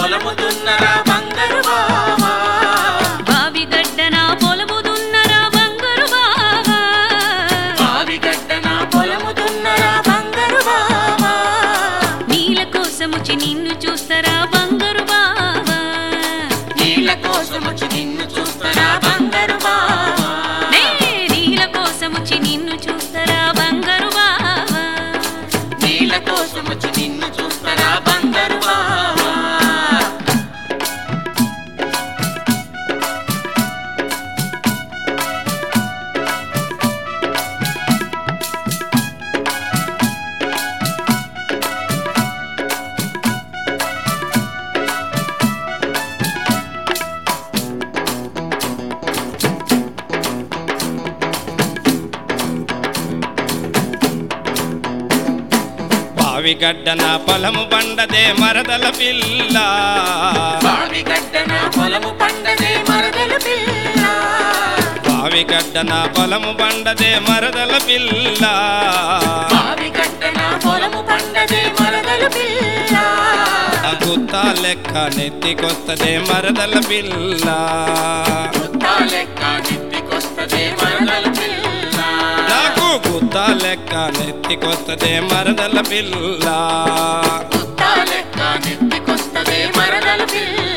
పొలము దున్నరా బంగారు బావా బావి గడ్డన పొలము దున్నరా బంగారు బావా బావి గడ్డన పొలము దున్నరా బంగారు బావా నీళ్ళ కోసమొచ్చి నిన్ను చూస్తారా బంగారు బావా నీళ్ళ కోసమొచ్చి నిన్ను చూస్తారా బంగారు బావా నీళ్ళ కోసమొచ్చి నిన్ను చూస్తారా బంగారు బావా నీళ్ళ కోసమొచ్చి నిన్ను చూస్తారా బంగారు బావా బావి గడ్డన పొలము పండదే మరదల పిల్ల బావి గడ్డన పొలము పండదే మరదల పిల్ల బావి గడ్డన పొలము పండదే మరదల పిల్ల బావి గడ్డన పొలము పండదే మరదల పిల్ల గుత్త లెక్క నెత్తికొస్తదే మరదల పిల్ల గుత్తా లెక్క నెత్తికొస్తదే మరదల పిల్ల నాకు గుత్త లెక్క నెత్తికొస్తదే మరదల పిల్ల గుత్తా లెక్క నెత్తికొస్తదే మరదల పిల్ల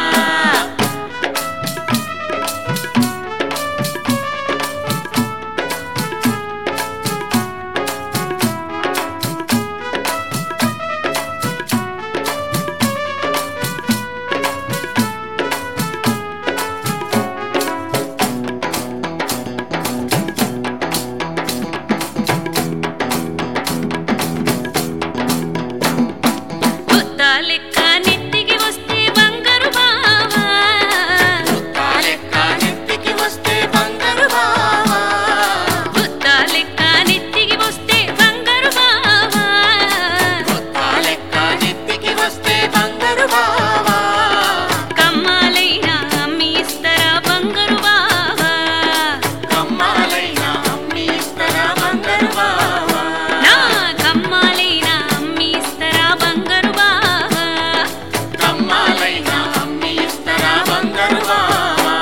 గుత్త లెక్క నెత్తికి వస్తే బంగారు బావా గుత్తా లెక్క నెత్తికి వస్తే బంగారు బావా గుత్త లెక్క నెత్తికి వస్తే బంగారు బావా గుత్తా లెక్క నెత్తికి వస్తే బంగారు బావా కమ్మాలైనా అమ్మి ఇస్తారా బంగారు బావా కమ్మాలైనా అమ్మి ఇస్తారా బంగారు బావా నా కమ్మాలైనా అమ్మి ఇస్తారా బంగారు బావా కమ్మాలైనా అమ్మి ఇస్తారా బంగారు బావా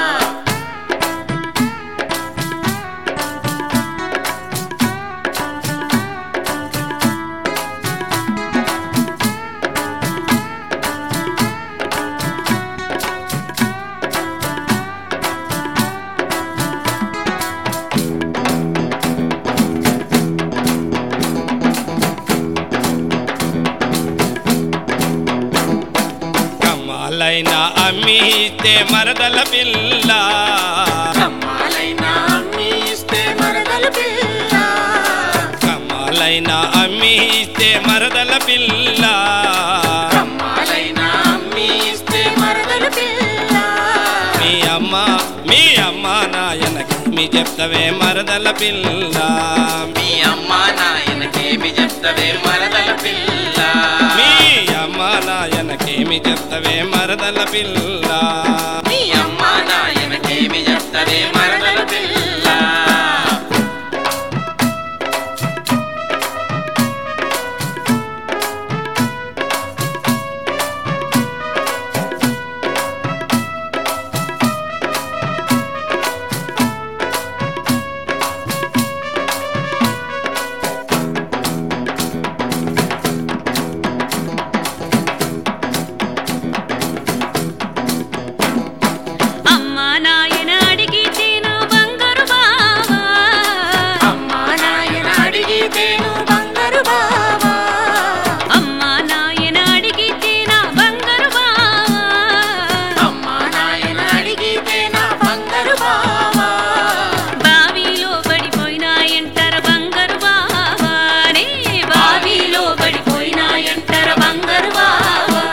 కమ్మాలైనా అమ్మి ఇస్తే మరదల పిల్ల కమ్మాలైనా అమ్మి ఇస్తే మరదల పిల్ల కమ్మాలైనా అమ్మి ఇస్తే మరదల పిల్ల కమ్మాలైనా అమ్మి ఇస్తే మరదల పిల్ల మీ అమ్మ నాయనకి మీ చెప్తవే మరదల పిల్ల మీ అమ్మ నాయనకేమి చెప్తవే మరదల పిల్ల మీ అమ్మ నాయనకేమి చెప్తవే మరదల పిల్ల మీ అమ్మ నాయనకేమి చెప్తవే మరదల పిల్ల అమ్మా నాయన అడిగితేను బంగారు బావా అమ్మ నాయన అడిగితేను బంగారు బావా అమ్మా నాయన అడిగితేనా బంగారు బావా అమ్మ నాయన అడిగితేనా బంగారు బావా బావిలో పడిపోయినా ఎంటర బంగారు బావా రే బావిలో పడిపోయినా ఎంటర బంగారు బావా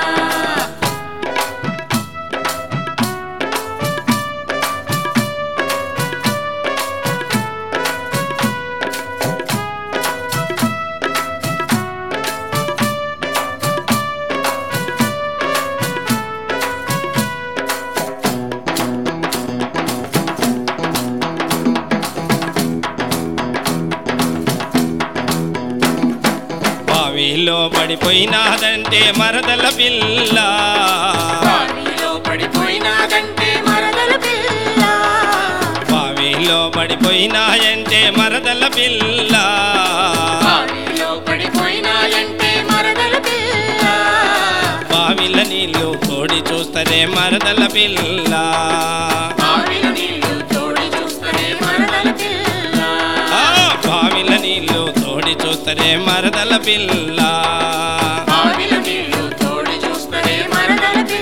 బావిలో పడిపోయినాదంటే మరదల పిల్ల పడిపోయినాయంటే మరదల పిల్ల బావిలో పడిపోయినాయంటే మరదల పిల్ల బావిల నీళ్ళు తోడి చూస్తరే మరదల పిల్ల బావిలో నీళ్లు తోడి చూస్తేనే మరదల పిల్ల బావిల నీళ్ళు తోడి చూస్తరే మరదల పిల్ల బావిలో నీళ్లు తోడి చూస్తేనే మరదల పిల్ల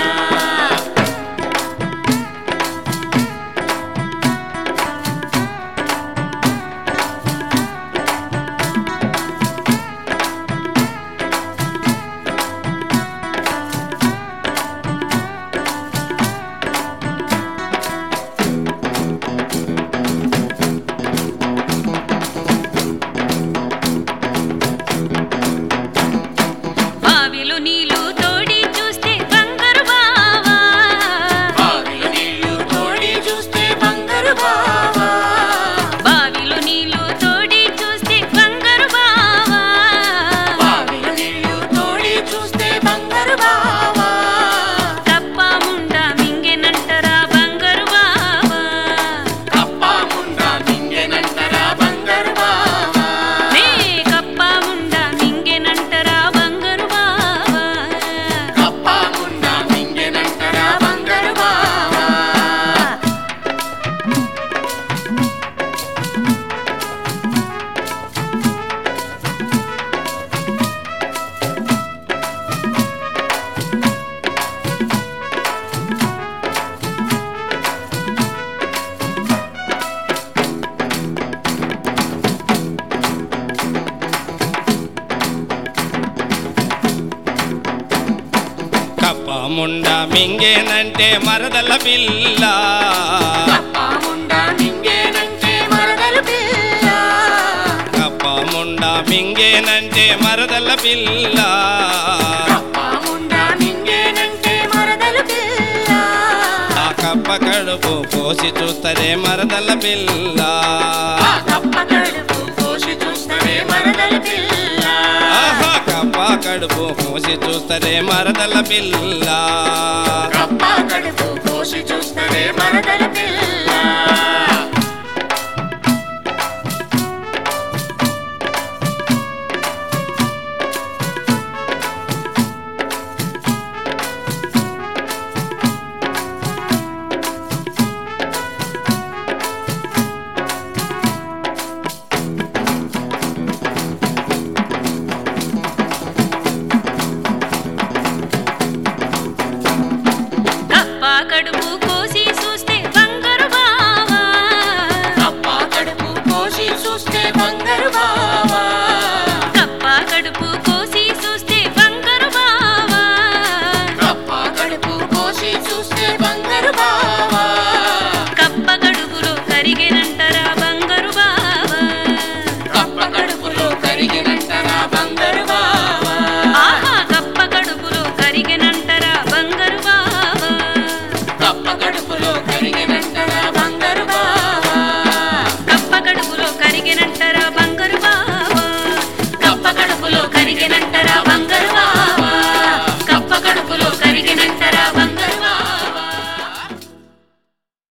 బావిలో నీళ్లు తోడి చూస్తే బంగారు బావా బావిలో నీళ్లు తోడి చూస్తే బంగారు బావా బావిలో నీళ్లు తోడి చూస్తే బంగారు బావా బావిలో నీళ్లు తోడి చూస్తే బంగారు బావా కప్ప ముండ మింగెనంటరా బంగారు బావా కప్ప ముండ మింగెనంటరా బంగారు బావా నే కప్ప ముండ మింగెనంటరా బంగారు బావా కప్ప ముండ మింగెనంటరా బంగారు బావా కప్ప ముండ మింగేనంటే మరదల పిల్ల కప్ప ముండ మింగెనంటే మరదల పిల్ల కప్ప ముండ మింగేనంటే మరదల పిల్ల కప్ప ముండ మింగెనంటే మరదల పిల్ల ఆ కప్ప కడుపు కోసి చూస్తరే మరదల పిల్ల ఆ కప్ప కడుపు కోసి చూస్తేనే మరదల పిల్ల ఆహా కప్ప కడుపు కోసి చూస్తరే మరదల పిల్ల కప్ప కడుపు కోసి చూస్తేనే మరదల పిల్ల